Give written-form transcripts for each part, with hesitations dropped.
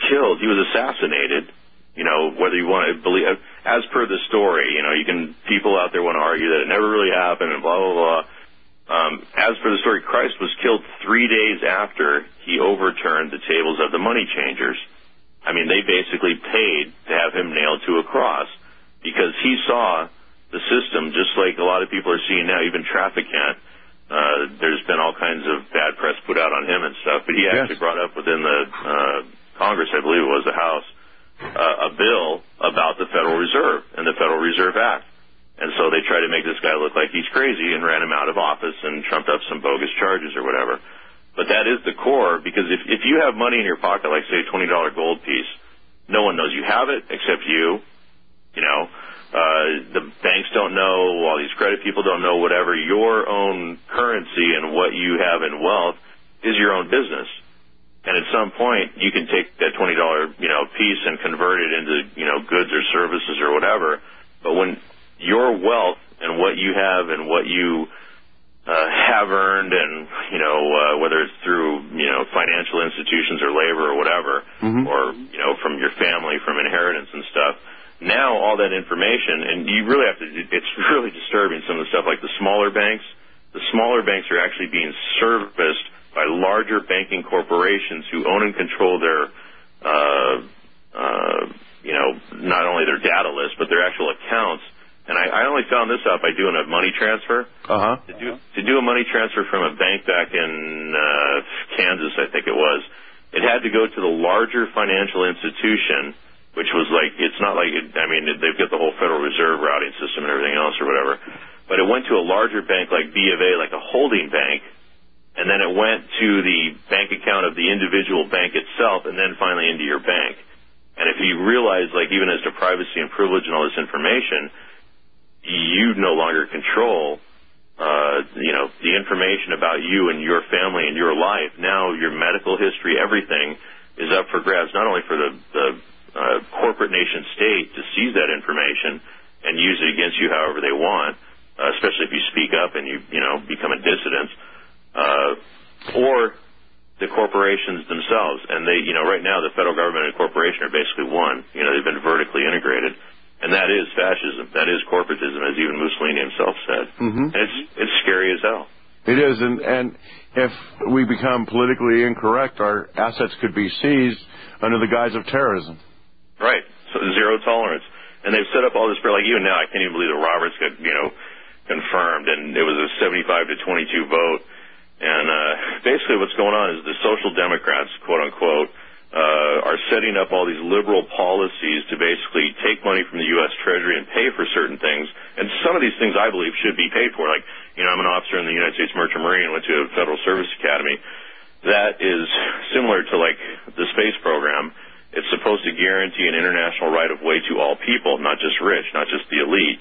killed. He was assassinated. You know, whether you want to believe, as per the story, you know, people out there want to argue that it never really happened and blah, blah, blah. As per the story, Christ was killed 3 days after he overturned the tables of the money changers. I mean, they basically paid to have him nailed to a cross because he saw the system just like a lot of people are seeing now, even Traficant. There's been all kinds of bad press put out on him and stuff, but he actually brought up within the Congress, I believe it was the House, a bill about the Federal Reserve and the Federal Reserve Act. And so they tried to make this guy look like he's crazy and ran him out of office and trumped up some bogus charges or whatever. But that is the core, because if you have money in your pocket, like say a $20 gold piece, no one knows you have it except you. You know, the banks don't know, all these credit people don't know, whatever. Your own currency and what you have in wealth is your own business. And at some point, you can take that $20, piece and convert it into, goods or services or whatever. But when your wealth and what you have and what you have earned, and whether it's through financial institutions or labor or whatever, or from your family, from inheritance and stuff. Now all that information, and you really have to. It's really disturbing. Some of the stuff like the smaller banks. The smaller banks are actually being serviced by larger banking corporations who own and control their, not only their data list but their actual accounts. And I only found this out by doing a money transfer. To do a money transfer from a bank back in Kansas, I think it was, it had to go to the larger financial institution, which was like, it's not like, they've got the whole Federal Reserve routing system and everything else or whatever, but it went to a larger bank like B of A, like a holding bank, and then it went to the bank account of the individual bank itself, and then finally into your bank. And if you realize, like, even as to privacy and privilege and all this information, you no longer control, the information about you and your family and your life. Now your medical history, everything is up for grabs, not only for the corporate nation state to seize that information and use it against you however they want, especially if you speak up and you become a dissident, or the corporations themselves. And they, right now the federal government and corporation are basically one. They've been vertically integrated. And that is fascism. That is corporatism, as even Mussolini himself said. And it's scary as hell. It is, and if we become politically incorrect, our assets could be seized under the guise of terrorism. Right. So zero tolerance. And they've set up all this, like even now, I can't even believe that Roberts got, confirmed, and it was a 75 to 22 vote. And basically what's going on is the social democrats, quote unquote, are setting up all these liberal policies to basically take money from the U.S. Treasury and pay for certain things. And some of these things I believe should be paid for. Like, I'm an officer in the United States Merchant Marine, went to a Federal Service Academy. That is similar to, like, the space program. It's supposed to guarantee an international right of way to all people, not just rich, not just the elite.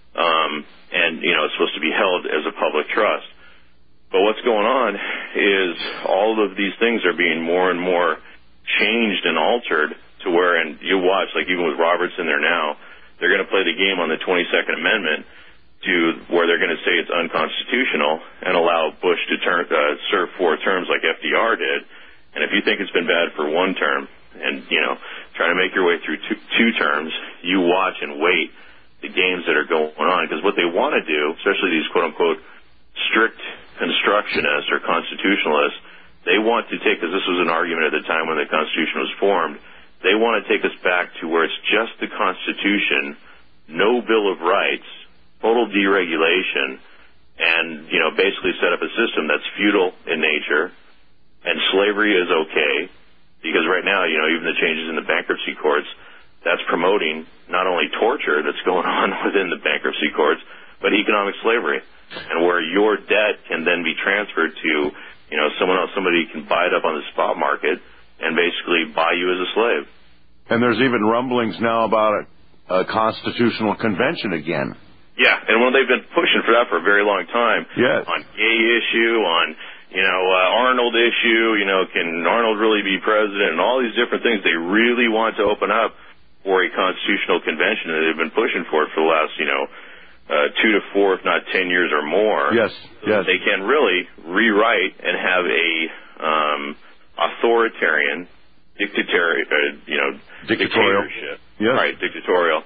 And, it's supposed to be held as a public trust. But what's going on is all of these things are being more and more changed and altered to where, and you watch, like even with Roberts in there now, they're going to play the game on the 22nd Amendment to where they're going to say it's unconstitutional and allow Bush to serve 4 terms like FDR did. And if you think it's been bad for 1 term and, trying to make your way through two terms, you watch and wait the games that are going on. Because what they want to do, especially these quote-unquote strict constructionists or constitutionalists, they want to take, because this was an argument at the time when the Constitution was formed, they want to take us back to where it's just the Constitution, no Bill of Rights, total deregulation, and, basically set up a system that's feudal in nature, and slavery is okay, because right now, even the changes in the bankruptcy courts, that's promoting not only torture that's going on within the bankruptcy courts, but economic slavery, and where your debt can then be transferred to someone else, somebody can buy it up on the spot market and basically buy you as a slave. And there's even rumblings now about a constitutional convention again. Yeah, and they've been pushing for that for a very long time. Yes. On gay issue, on, Arnold issue, can Arnold really be president, and all these different things. They really want to open up for a constitutional convention, and they've been pushing for it for the last, 2 to 4, if not 10 years or more. Yes, yes. They can really rewrite and have a authoritarian, dictatorship. Yes. Right, dictatorial.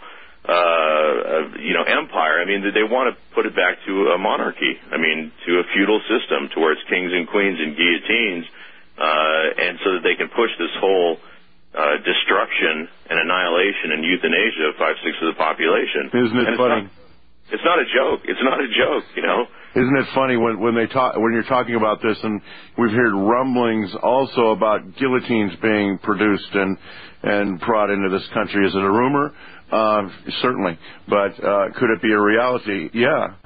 Empire. I mean, they want to put it back to a monarchy. I mean, to a feudal system, to where it's kings and queens and guillotines, and so that they can push this whole destruction and annihilation and euthanasia of 5/6 of the population. Isn't it funny? It's not a joke. It's not a joke, Isn't it funny when you're talking about this, and we've heard rumblings also about guillotines being produced and brought into this country? Is it a rumor? Certainly, but could it be a reality? Yeah.